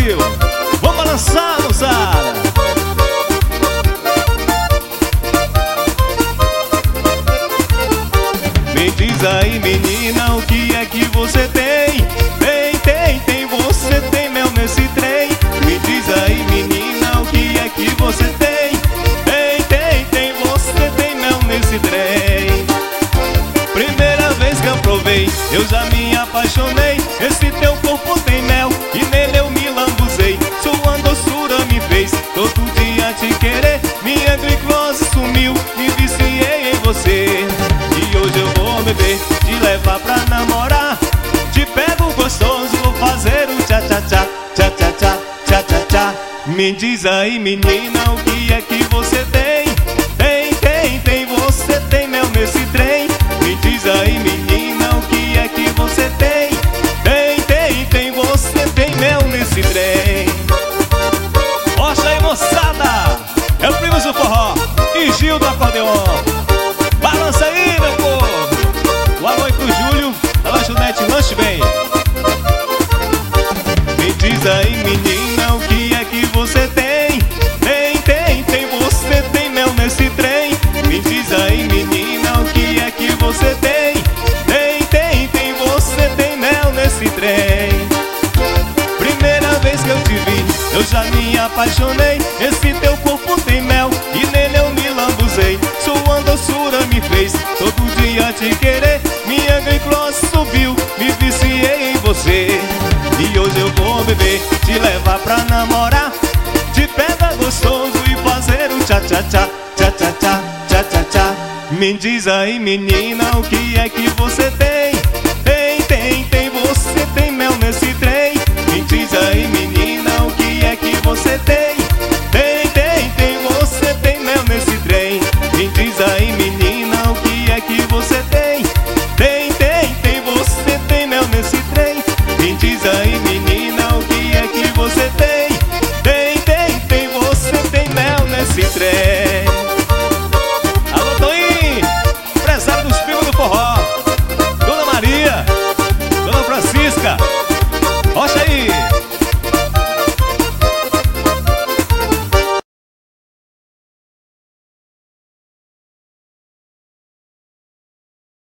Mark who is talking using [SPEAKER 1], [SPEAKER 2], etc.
[SPEAKER 1] Brasil. Vamos balançar, moçada. Me diz aí, menina, o que é que você tem? Tem, você tem mel nesse trem. Me diz aí, menina, o que é que você tem? Tem, você tem mel nesse trem. Primeira vez que eu provei, eu já me apaixonei. Esse teu corpo tem mel e nele eu me lambuzei. Sua doçura me fez todo dia te querer. Minha glicose sumiu, me viciei em você. E hoje eu vou beber, te levar pra namorar. Te pego gostoso, vou fazer o tchá-tchá-tchá, tchá-tchá-tchá, tchá-tchá-tchá. Me diz aí, menina, o que é que você tem? Tem, você tem mel nesse trem. Me diz aí, menina, o que é que você tem? Tem, você tem mel nesse trem. Mostra aí, moçada. É o Primos do Forró e Gil do Acordeon. Balança aí, meu povo. Boa noite pro Júlio da Lanchonete Lanche Bem. Me diz aí, menina, o que é que você tem? Tem, você tem mel nesse trem. Me diz aí, menina, o que é que você tem? Tem, você tem mel nesse trem. Primeira vez que eu te vi, eu já me apaixonei. Esse teu corpo tem mel e nele eu me lambuzei. Sua doçura me fez todo dia te querer. Minha glicose subiu, me viciei em você. E hoje eu vou beber, te levar pra namorar. Te pega gostoso e fazer o tchá-tchá-tchá, tchá-tchá-tchá, tchá-tchá-tchá. Me diz aí, menina, o que é que você tem? Tem, você tem mel nesse trem. Me diz aí, menina, o que é que você tem? Tem, você tem mel nesse trem. Me diz aí, menina, o que é que você tem? Tem, você tem mel nesse trem. Me diz aí, menina, o que é que você tem? Tem, você tem mel nesse trem. Alô, Toinho, empresário dos Primos do Forró. Dona Maria, Dona Francisca,